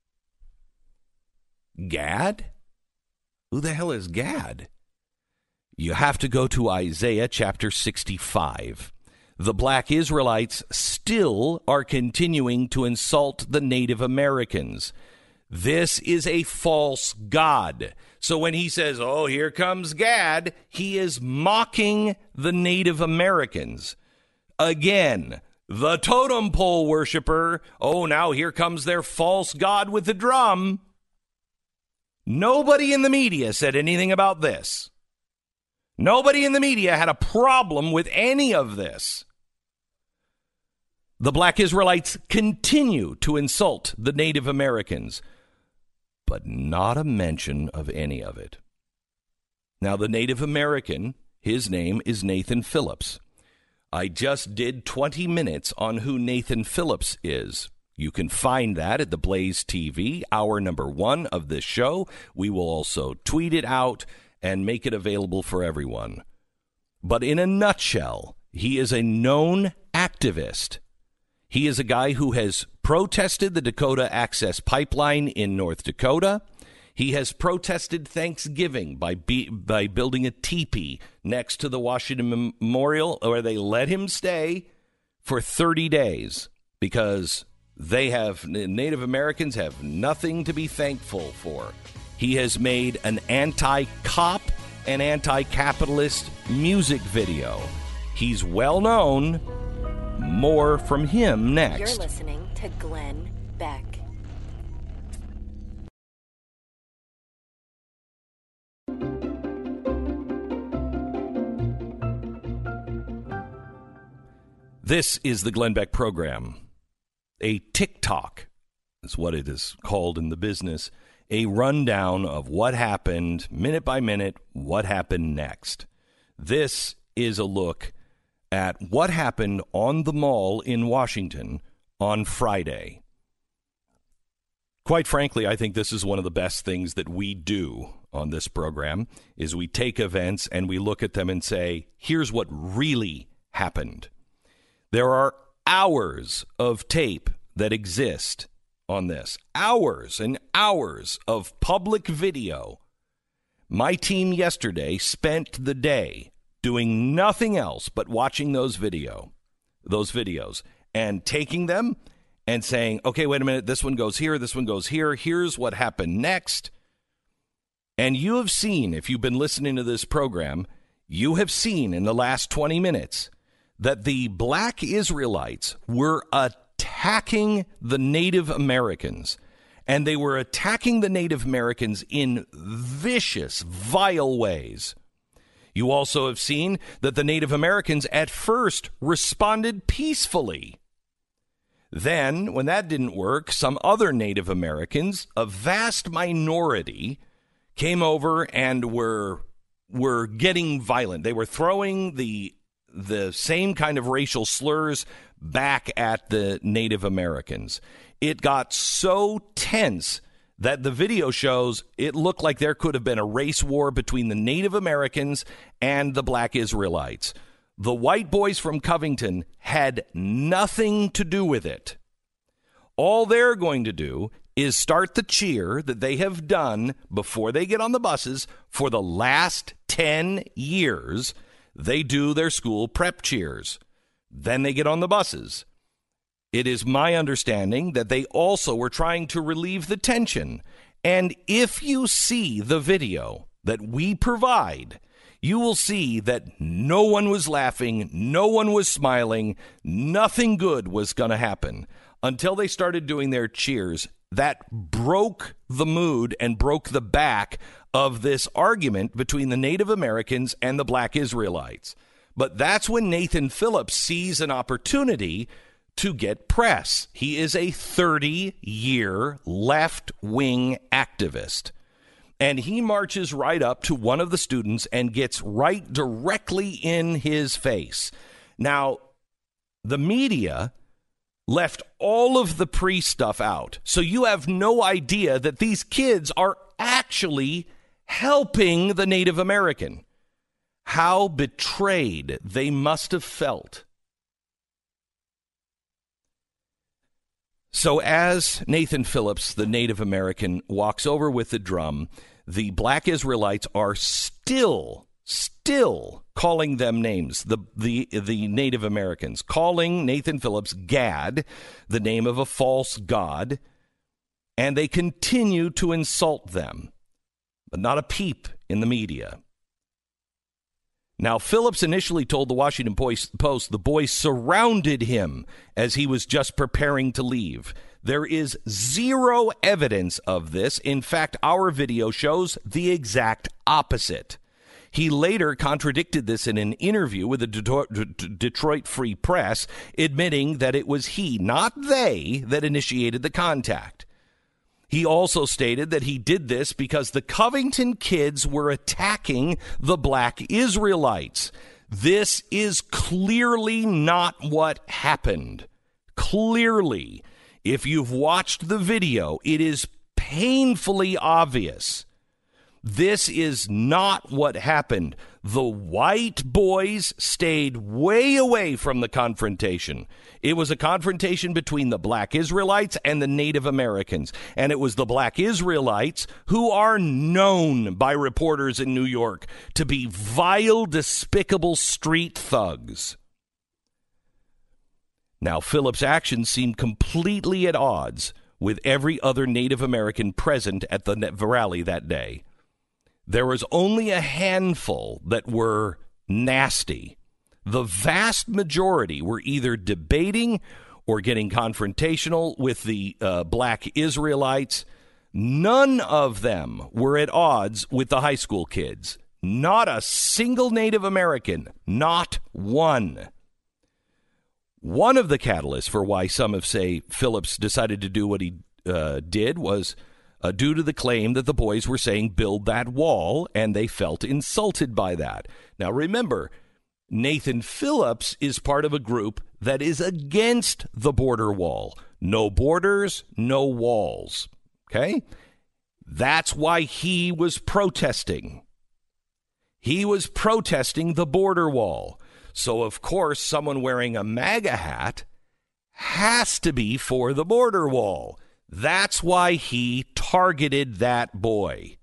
Gad? Who the hell is Gad? You have to go to Isaiah chapter sixty-five. The black Israelites still are continuing to insult the Native Americans. This is a false god. So when he says, oh, here comes Gad, he is mocking the Native Americans. Again, the totem pole worshiper. Oh, now here comes their false god with the drum. Nobody in the media said anything about this. Nobody in the media had a problem with any of this. The black Israelites continue to insult the Native Americans, but not a mention of any of it. Now, the Native American, his name is Nathan Phillips. I just did twenty minutes on who Nathan Phillips is. You can find that at the Blaze T V, hour number one of this show. We will also tweet it out and make it available for everyone. But in a nutshell, he is a known activist. He is a guy who has protested the Dakota Access Pipeline in North Dakota. He has protested Thanksgiving by be, by building a teepee next to the Washington Memorial, where they let him stay for thirty days because they have Native Americans have nothing to be thankful for. He has made an anti-cop and anti-capitalist music video. He's well known. More from him next. You're listening to Glenn Beck. This is the Glenn Beck program. A TikTok is what it is called in the business. A rundown of what happened, minute by minute, what happened next. This is a look at what happened on the mall in Washington on Friday. Quite frankly, I think this is one of the best things that we do on this program, is we take events and we look at them and say, here's what really happened. There are hours of tape that exist on this. Hours and hours of public video. My team yesterday spent the day doing nothing else but watching those video, those videos and taking them and saying, okay, wait a minute, this one goes here, this one goes here, here's what happened next. And you have seen, if you've been listening to this program, you have seen in the last twenty minutes that the black Israelites were attacking the Native Americans. And they were attacking the Native Americans in vicious, vile ways. You also have seen that the Native Americans at first responded peacefully. Then, when that didn't work, some other Native Americans, a vast minority, came over and were were getting violent. They were throwing the the same kind of racial slurs back at the Native Americans. It got so tense that the video shows it looked like there could have been a race war between the Native Americans and the black Israelites. The white boys from Covington had nothing to do with it. All they're going to do is start the cheer that they have done before they get on the buses for the last ten years. They do their school prep cheers. Then they get on the buses. It is my understanding that they also were trying to relieve the tension. And if you see the video that we provide, you will see that no one was laughing, no one was smiling, nothing good was going to happen until they started doing their cheers. That broke the mood and broke the back of this argument between the Native Americans and the black Israelites. But that's when Nathan Phillips sees an opportunity to get press. He is a thirty-year left-wing activist. And he marches right up to one of the students and gets right directly in his face. Now, the media left all of the pre-stuff out. So you have no idea that these kids are actually helping the Native American. How betrayed they must have felt. So as Nathan Phillips, the Native American, walks over with the drum, the black Israelites are still, still calling them names, the, the, the Native Americans, calling Nathan Phillips Gad, the name of a false god, and they continue to insult them, but not a peep in the media. Now, Phillips initially told the Washington Post the boys surrounded him as he was just preparing to leave. There is zero evidence of this. In fact, our video shows the exact opposite. He later contradicted this in an interview with the Detroit Free Press, admitting that it was he, not they, that initiated the contact. He also stated that he did this because the Covington kids were attacking the black Israelites. This is clearly not what happened. Clearly, if you've watched the video, it is painfully obvious. This is not what happened. The white boys stayed way away from the confrontation. It was a confrontation between the black Israelites and the Native Americans. And it was the black Israelites who are known by reporters in New York to be vile, despicable street thugs. Now, Phillips' actions seemed completely at odds with every other Native American present at the rally that day. There was only a handful that were nasty. The vast majority were either debating or getting confrontational with the uh, black Israelites. None of them were at odds with the high school kids. Not a single Native American. Not one. One of the catalysts for why some have say Phillips decided to do what he uh, did was Uh, due to the claim that the boys were saying, build that wall, and they felt insulted by that. Now, remember, Nathan Phillips is part of a group that is against the border wall. No borders, no walls. Okay? That's why he was protesting. He was protesting the border wall. So, of course, someone wearing a MAGA hat has to be for the border wall. That's why he targeted that boy.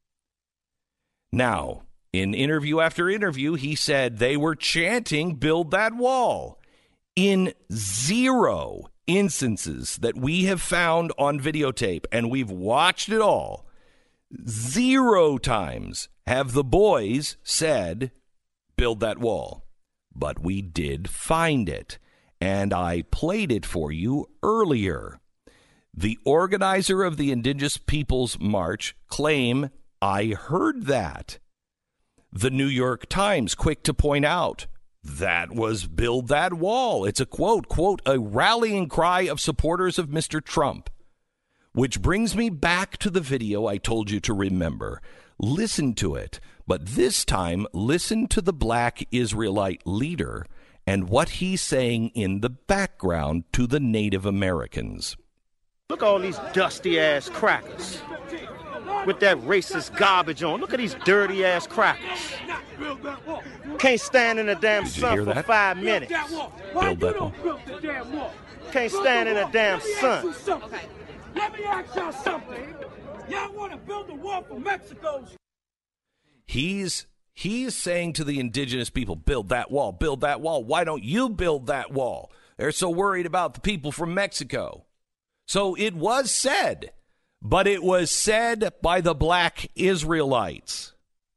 Now, in interview after interview, he said they were chanting, build that wall. In zero instances that we have found on videotape, and we've watched it all, zero times have the boys said, build that wall. But we did find it, and I played it for you earlier. The organizer of the Indigenous Peoples March claim, I heard that. The New York Times, quick to point out, that was build that wall. It's a quote, quote, a rallying cry of supporters of Mister Trump. Which brings me back to the video I told you to remember. Listen to it, but this time listen to the black Israelite leader and what he's saying in the background to the Native Americans. Look at all these dusty-ass crackers with that racist garbage on. Look at these dirty-ass crackers. Can't stand in the damn sun for that? five minutes. Build that wall. Can't stand in the damn sun. Okay. Let me ask y'all something. Y'all want to build a wall for Mexico? He's he's saying to the indigenous people, build that wall, build that wall. Why don't you build that wall? They're so worried about the people from Mexico. So it was said, but it was said by the black Israelites,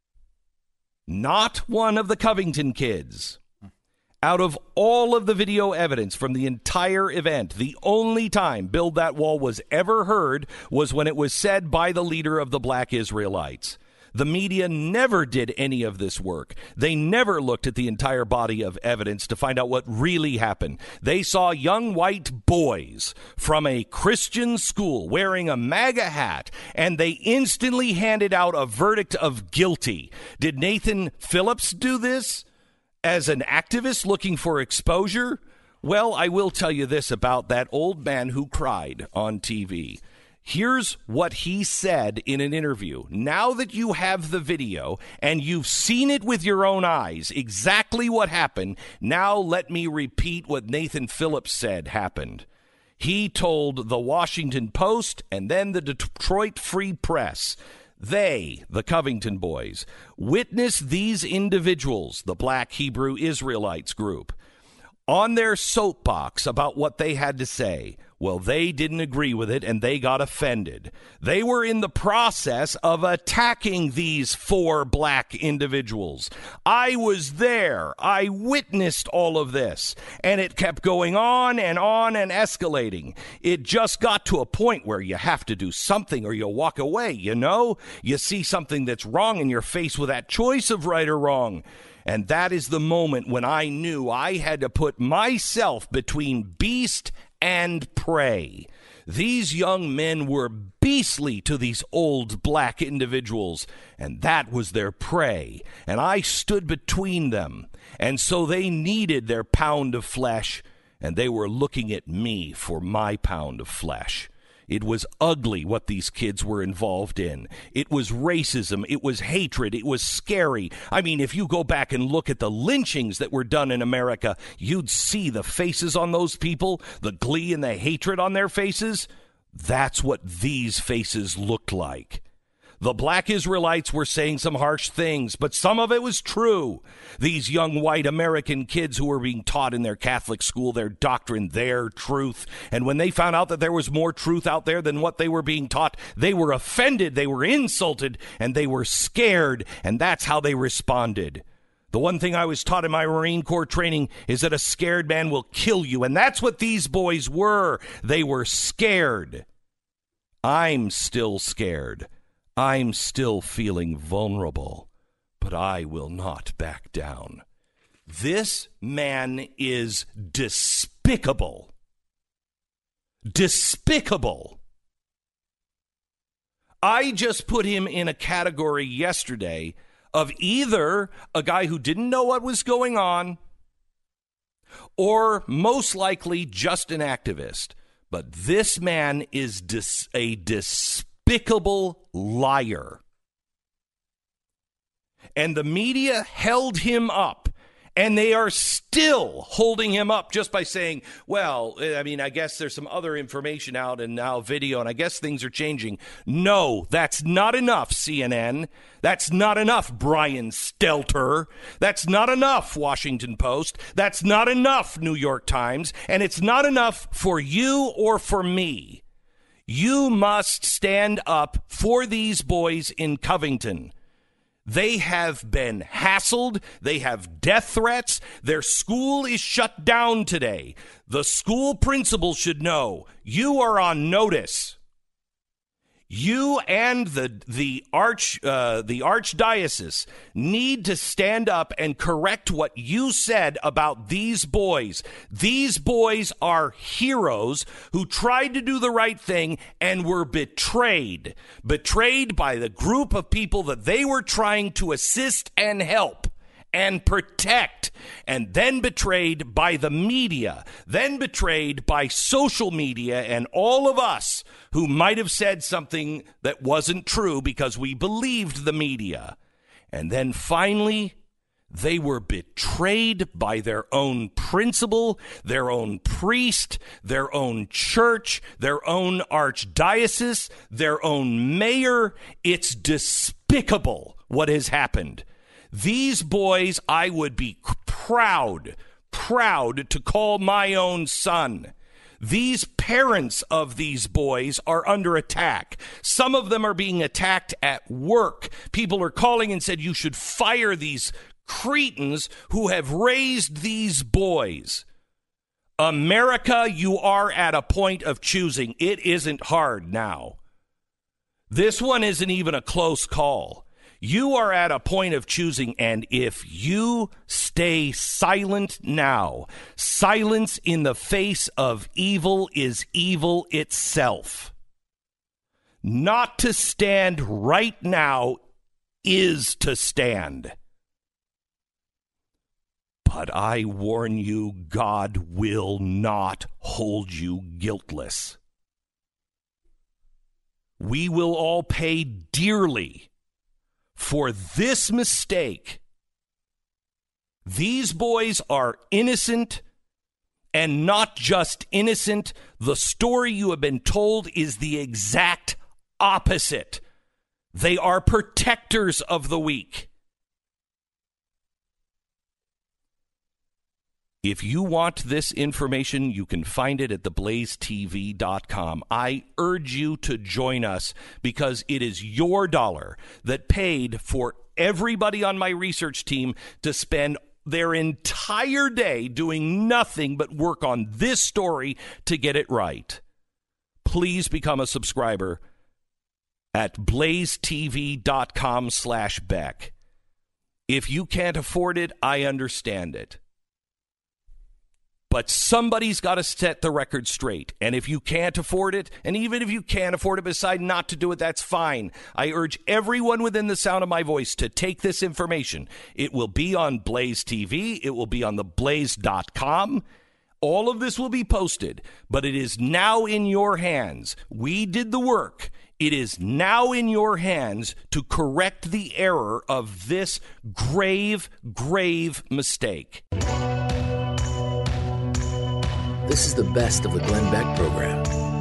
not one of the Covington kids. Out of all of the video evidence from the entire event, the only time Build That Wall was ever heard was when it was said by the leader of the black Israelites. The media never did any of this work. They never looked at the entire body of evidence to find out what really happened. They saw young white boys from a Christian school wearing a MAGA hat, and they instantly handed out a verdict of guilty. Did Nathan Phillips do this as an activist looking for exposure? Well, I will tell you this about that old man who cried on T V. Here's what he said in an interview. Now that you have the video and you've seen it with your own eyes, exactly what happened, now let me repeat what Nathan Phillips said happened. He told the Washington Post and then the Detroit Free Press, they, the Covington boys, witnessed these individuals, the Black Hebrew Israelites group, on their soapbox about what they had to say. Well, they didn't agree with it, and they got offended. They were in the process of attacking these four black individuals. I was there. I witnessed all of this, and it kept going on and on and escalating. It just got to a point where you have to do something or you'll walk away, you know? You see something that's wrong, and you're faced with that choice of right or wrong. And that is the moment when I knew I had to put myself between beast and prey. These young men were beastly to these old black individuals, and that was their prey. And I stood between them, and so they needed their pound of flesh, and they were looking at me for my pound of flesh. It was ugly what these kids were involved in. It was racism. It was hatred. It was scary. I mean, if you go back and look at the lynchings that were done in America, you'd see the faces on those people, the glee and the hatred on their faces. That's what these faces looked like. The black Israelites were saying some harsh things, but some of it was true. These young white American kids who were being taught in their Catholic school, their doctrine, their truth. And when they found out that there was more truth out there than what they were being taught, they were offended, they were insulted, and they were scared. And that's how they responded. The one thing I was taught in my Marine Corps training is that a scared man will kill you. And that's what these boys were. They were scared. I'm still scared. I'm still feeling vulnerable, but I will not back down. This man is despicable. Despicable. I just put him in a category yesterday of either a guy who didn't know what was going on or most likely just an activist. But this man is dis- a despicable. Despicable liar. And the media held him up, and they are still holding him up just by saying, well, I mean, I guess there's some other information out and now video, and I guess things are changing. No, that's not enough, C N N. That's not enough, Brian Stelter. That's not enough, Washington Post. That's not enough, New York Times. And it's not enough for you or for me. You must stand up for these boys in Covington. They have been hassled. They have death threats. Their school is shut down today. The school principal should know you are on notice. You and the the arch uh, the archdiocese need to stand up and correct what you said about these boys. These boys are heroes who tried to do the right thing and were betrayed. Betrayed by the group of people that they were trying to assist and help. and protect, and then betrayed by the media, then betrayed by social media and all of us who might have said something that wasn't true because we believed the media. And then finally, they were betrayed by their own principal, their own priest, their own church, their own archdiocese, their own mayor. It's despicable what has happened. These boys, I would be proud, proud to call my own son. These parents of these boys are under attack. Some of them are being attacked at work. People are calling and said, you should fire these cretins who have raised these boys. America, you are at a point of choosing. It isn't hard now. This one isn't even a close call. You are at a point of choosing, and if you stay silent now, silence in the face of evil is evil itself. Not to stand right now is to stand. But I warn you, God will not hold you guiltless. We will all pay dearly for this mistake. These boys are innocent, and not just innocent. The story you have been told is the exact opposite. They are protectors of the weak. If you want this information, you can find it at the blaze t v dot com. I urge you to join us because it is your dollar that paid for everybody on my research team to spend their entire day doing nothing but work on this story to get it right. Please become a subscriber at blaze t v dot com slash Beck. If you can't afford it, I understand it. But somebody's got to set the record straight. And if you can't afford it, and even if you can't afford it, decide not to do it, that's fine. I urge everyone within the sound of my voice to take this information. It will be on Blaze T V. It will be on the blaze dot com. All of this will be posted, but it is now in your hands. We did the work. It is now in your hands to correct the error of this grave, grave mistake. This is the best of the Glenn Beck program.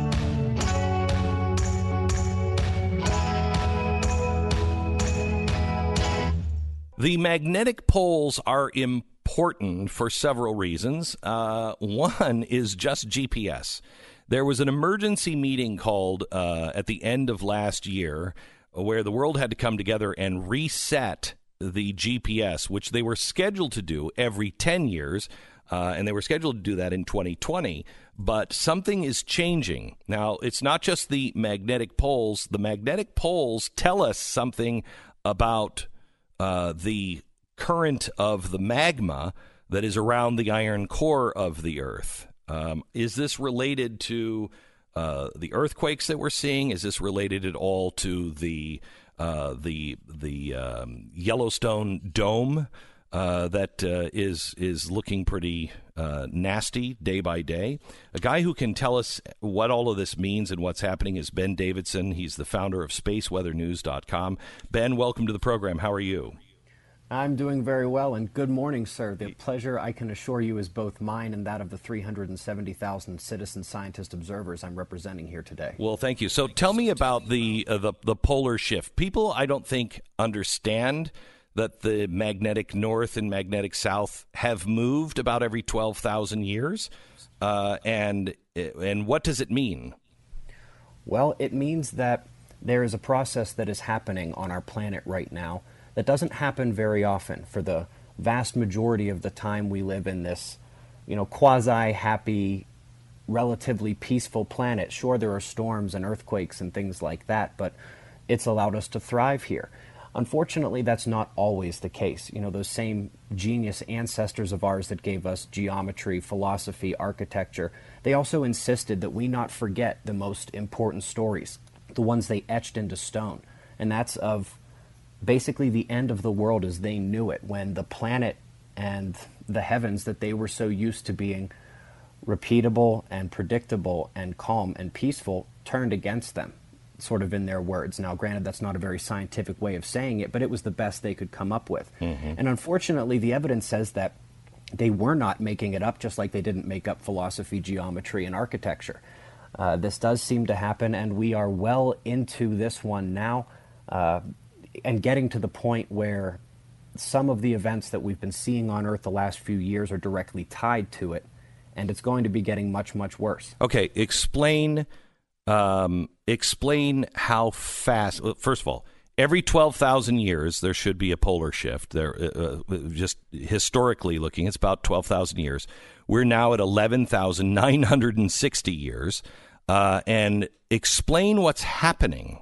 The magnetic poles are important for several reasons. Uh, one is just G P S. There was an emergency meeting called uh, at the end of last year where the world had to come together and reset the G P S, which they were scheduled to do every ten years. Uh, and they were scheduled to do that in twenty twenty, but something is changing. Now, it's not just the magnetic poles. The magnetic poles tell us something about uh, the current of the magma that is around the iron core of the Earth. Um, is this related to uh, the earthquakes that we're seeing? Is this related at all to the uh, the the um, Yellowstone dome? Uh, that uh, is is looking pretty uh, nasty day by day. A guy who can tell us what all of this means and what's happening is Ben Davidson. He's the founder of space weather news dot com. Ben, welcome to the program. How are you? I'm doing very well, and good morning, sir. The pleasure, I can assure you, is both mine and that of the three hundred seventy thousand citizen scientist observers I'm representing here today. Well, thank you. So tell me about the uh, the, the polar shift. People, I don't think, understand that the magnetic north and magnetic south have moved about every twelve thousand years. Uh, and and what does it mean? Well, it means that there is a process that is happening on our planet right now that doesn't happen very often. For the vast majority of the time we live in this, you know, quasi-happy, relatively peaceful planet. Sure, there are storms and earthquakes and things like that, but it's allowed us to thrive here. Unfortunately, that's not always the case. You know, those same genius ancestors of ours that gave us geometry, philosophy, architecture, they also insisted that we not forget the most important stories, the ones they etched into stone. And that's of basically the end of the world as they knew it, when the planet and the heavens that they were so used to being repeatable and predictable and calm and peaceful turned against them, sort of in their words. Now, granted, that's not a very scientific way of saying it, but it was the best they could come up with. Mm-hmm. And unfortunately, the evidence says that they were not making it up, just like they didn't make up philosophy, geometry, and architecture. Uh, this does seem to happen, and we are well into this one now, uh, and getting to the point where some of the events that we've been seeing on Earth the last few years are directly tied to it, and it's going to be getting much, much worse. Okay, explain um, explain how fast. Well, first of all, every twelve thousand years there should be a polar shift. There, uh, just historically looking, it's about twelve thousand years. We're now at eleven thousand nine hundred sixty years, uh, and explain what's happening.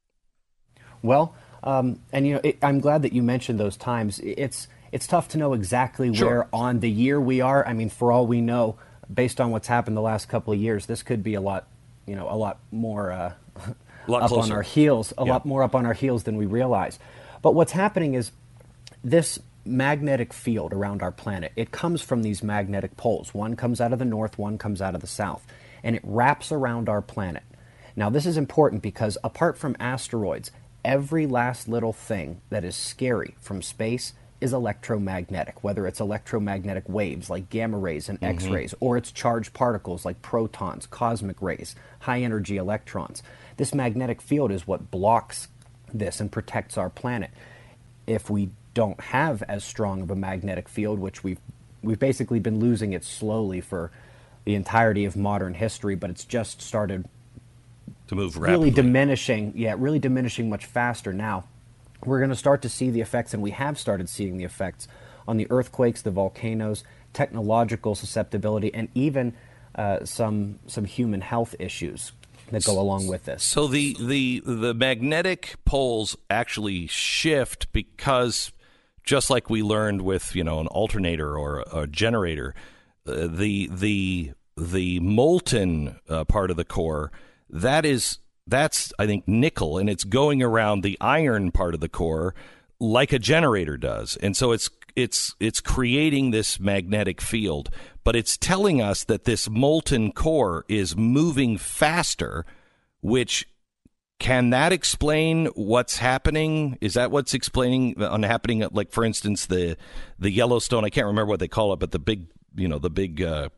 Well, um, and you know, it, I'm glad that you mentioned those times. It's it's tough to know exactly Sure. where on the year we are. I mean, for all we know, based on what's happened the last couple of years, this could be a lot, you know, a lot more uh, A lot up closer. on our heels, a Yeah. lot more up on our heels than we realize. But what's happening is this magnetic field around our planet, it comes from these magnetic poles. One comes out of the north, one comes out of the south, and it wraps around our planet. Now, this is important because apart from asteroids, every last little thing that is scary from space is electromagnetic, whether it's electromagnetic waves like gamma rays and X-rays, or it's charged particles like protons, cosmic rays, high-energy electrons. This magnetic field is what blocks this and protects our planet. If we don't have as strong of a magnetic field, which we've we've basically been losing it slowly for the entirety of modern history, but it's just started To move rapidly. really diminishing, yeah, really diminishing much faster now. We're going to start to see the effects, and we have started seeing the effects on the earthquakes, the volcanoes, technological susceptibility, and even uh, some some human health issues that go along with this. So the, the the magnetic poles actually shift because, just like we learned with, you know, an alternator or a, a generator, uh, the the the molten uh, part of the core, that is that's I think nickel, and it's going around the iron part of the core like a generator does, and so it's it's it's creating this magnetic field, but it's telling us that this molten core is moving faster, which can that explain what's happening? Is that what's explaining on happening? Like, for instance, the the Yellowstone, I can't remember what they call it, but the big, you know, the big uh,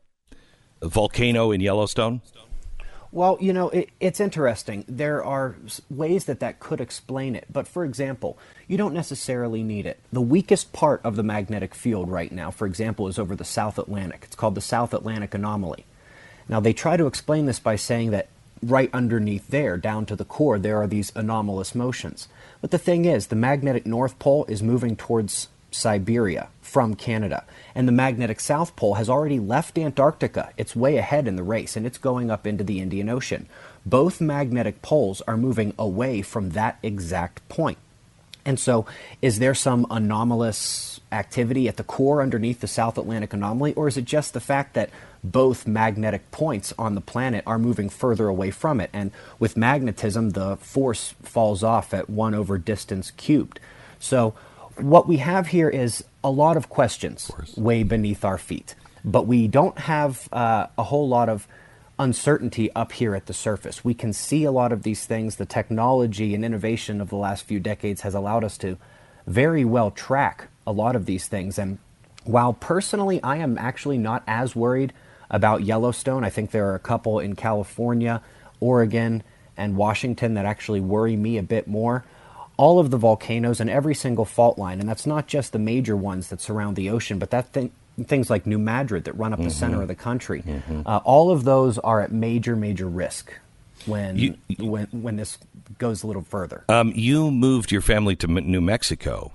volcano in Yellowstone. Well, you know, it, it's interesting. There are s- ways that that could explain it. But for example, you don't necessarily need it. The weakest part of the magnetic field right now, for example, is over the South Atlantic. It's called the South Atlantic Anomaly. Now, they try to explain this by saying that right underneath there, down to the core, there are these anomalous motions. But the thing is, the magnetic North Pole is moving towards Siberia from Canada, and the magnetic South Pole has already left Antarctica. It's way ahead in the race, and it's going up into the Indian Ocean. Both magnetic poles are moving away from that exact point. And so, is there some anomalous activity at the core underneath the South Atlantic anomaly, or is it just the fact that both magnetic points on the planet are moving further away from it? And with magnetism, the force falls off at one over distance cubed. So what we have here is a lot of questions way beneath our feet, but we don't have uh, a whole lot of uncertainty up here at the surface. We can see a lot of these things. The technology and innovation of the last few decades has allowed us to very well track a lot of these things. And while personally I am actually not as worried about Yellowstone, I think there are a couple in California, Oregon, and Washington that actually worry me a bit more. All of the volcanoes and every single fault line, and that's not just the major ones that surround the ocean, but that thing, things like New Madrid that run up mm-hmm. the center of the country, mm-hmm. uh, all of those are at major, major risk when you, when when this goes a little further. Um, you moved your family to New Mexico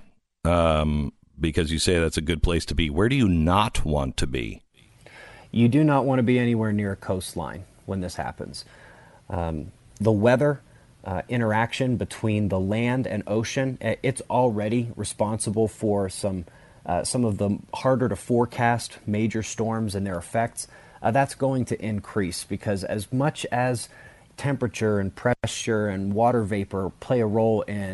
um, because you say that's a good place to be. Where do you not want to be? You do not want to be anywhere near a coastline when this happens. Um, the weather Uh, interaction between the land and ocean, it's already responsible for some uh, some of the harder to forecast major storms and their effects. Uh, that's going to increase because as much as temperature and pressure and water vapor play a role in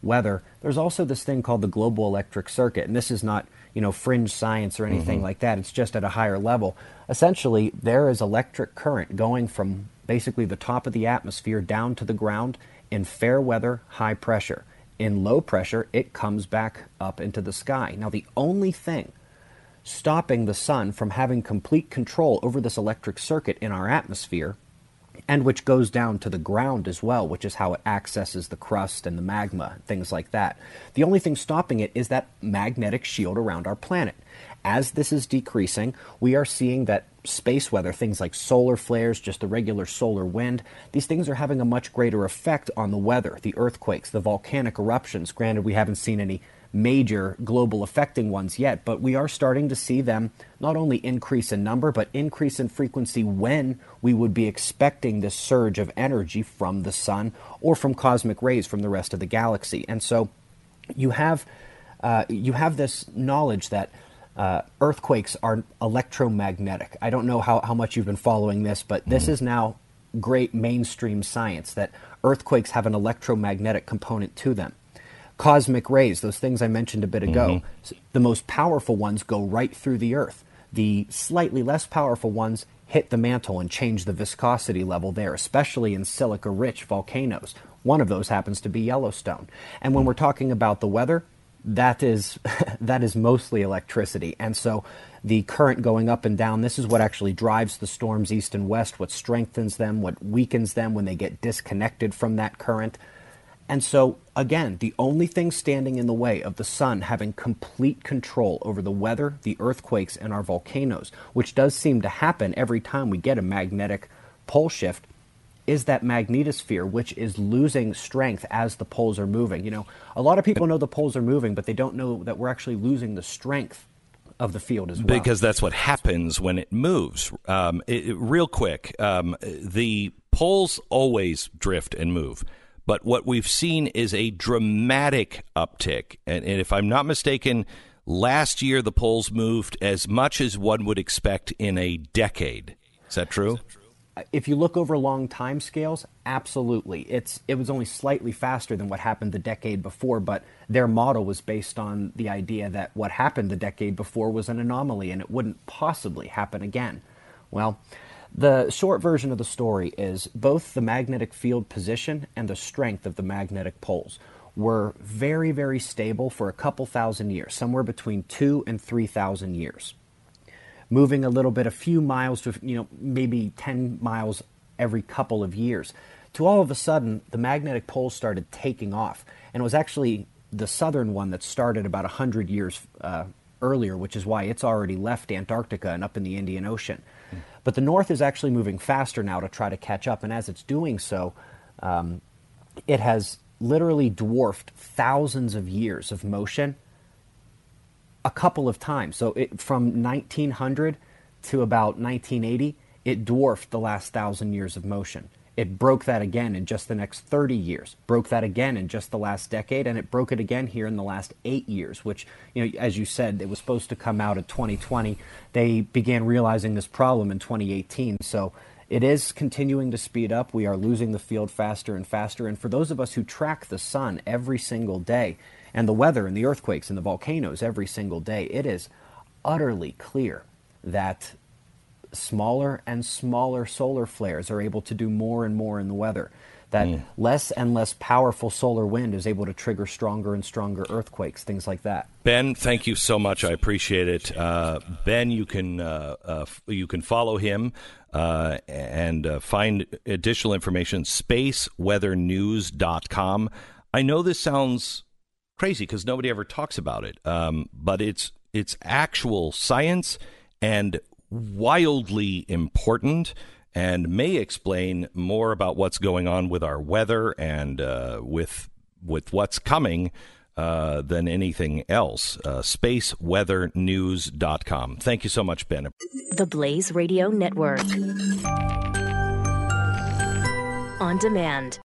weather, there's also this thing called the global electric circuit. And this is not, you know, fringe science or anything mm-hmm. like that. It's just at a higher level. Essentially, there is electric current going from basically the top of the atmosphere down to the ground in fair weather, high pressure. In low pressure, it comes back up into the sky. Now, the only thing stopping the sun from having complete control over this electric circuit in our atmosphere, and which goes down to the ground as well, which is how it accesses the crust and the magma, things like that. The only thing stopping it is that magnetic shield around our planet. As this is decreasing, we are seeing that space weather, things like solar flares, just the regular solar wind, these things are having a much greater effect on the weather, the earthquakes, the volcanic eruptions. Granted, we haven't seen any major global affecting ones yet, but we are starting to see them not only increase in number, but increase in frequency when we would be expecting this surge of energy from the sun or from cosmic rays from the rest of the galaxy. And so you have uh, you have this knowledge that uh, earthquakes are electromagnetic. I don't know how, how much you've been following this, but this is now great mainstream science, that earthquakes have an electromagnetic component to them. Cosmic rays, those things I mentioned a bit ago, mm-hmm. the most powerful ones go right through the Earth. The slightly less powerful ones hit the mantle and change the viscosity level there, especially in silica-rich volcanoes. One of those happens to be Yellowstone. And when we're talking about the weather, that is that is mostly electricity. And so the current going up and down, this is what actually drives the storms east and west, what strengthens them, what weakens them when they get disconnected from that current. And so, again, the only thing standing in the way of the sun having complete control over the weather, the earthquakes, and our volcanoes, which does seem to happen every time we get a magnetic pole shift, is that magnetosphere, which is losing strength as the poles are moving. You know, a lot of people know the poles are moving, but they don't know that we're actually losing the strength of the field as well. Because that's what happens when it moves. Um, it, it, real quick, um, the poles always drift and move. But what we've seen is a dramatic uptick. And, and if I'm not mistaken, last year the poles moved as much as one would expect in a decade. Is that true? If you look over long time scales, absolutely. It's it was only slightly faster than what happened the decade before, but their model was based on the idea that what happened the decade before was an anomaly and it wouldn't possibly happen again. Well, the short version of the story is both the magnetic field position and the strength of the magnetic poles were very, very stable for a couple thousand years, somewhere between two and three thousand years. Moving a little bit, a few miles to, you know, maybe ten miles every couple of years, to all of a sudden, the magnetic poles started taking off. And it was actually the southern one that started about one hundred years uh, earlier, which is why it's already left Antarctica and up in the Indian Ocean. Mm. But the north is actually moving faster now to try to catch up. And as it's doing so, um, it has literally dwarfed thousands of years of motion a couple of times. So it, from nineteen hundred to about nineteen eighty, it dwarfed the last thousand years of motion. It broke that again in just the next thirty years, broke that again in just the last decade, and it broke it again here in the last eight years, which, you know, as you said, it was supposed to come out in twenty twenty. They began realizing this problem in twenty eighteen. So it is continuing to speed up. We are losing the field faster and faster. And for those of us who track the sun every single day, and the weather and the earthquakes and the volcanoes every single day, it is utterly clear that smaller and smaller solar flares are able to do more and more in the weather, that mm. less and less powerful solar wind is able to trigger stronger and stronger earthquakes, things like that. Ben, thank you so much. I appreciate it. Uh, Ben, you can uh, uh, you can follow him uh, and uh, find additional information, space weather news dot com. I know this sounds crazy because nobody ever talks about it, um, but it's it's actual science and wildly important, and may explain more about what's going on with our weather and uh, with with what's coming uh, than anything else. Uh, space weather news dot com. Thank you so much, Ben. The Blaze Radio Network. On demand.